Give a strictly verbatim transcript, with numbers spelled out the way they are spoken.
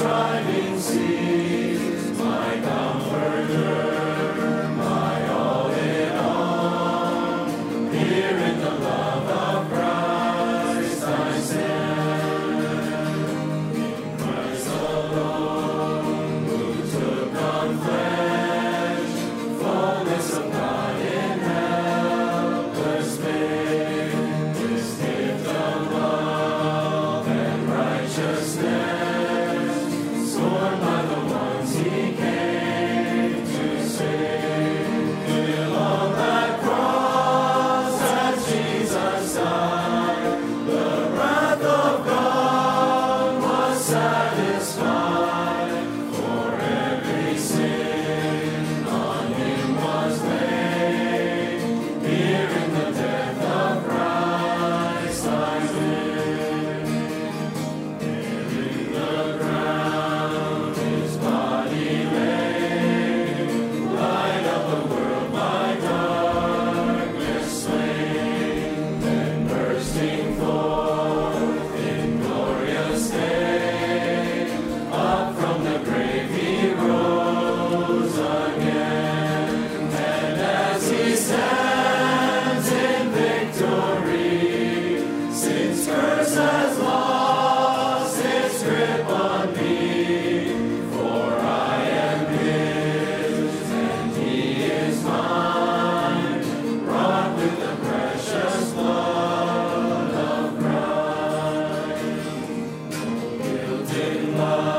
driving seas, my comforter, my all in all. Here in the love of Christ I stand. In Christ alone, who took on flesh, fullness of God in helpless babe, this gift of love and righteousness, scorned by the ones he came to save. Till on that cross as Jesus died, the wrath of God was satisfied. For every sin on him was laid. Here in the death of Christ I live. There in the ground his body lay, light of the world, my darkness slain. Then bursting forth in glorious day, up from the grave he rose again. And as he stands in victory, sin's curse has lost its grip on me. For I am his and he is mine, wrought with the precious blood of Christ. No guilt in love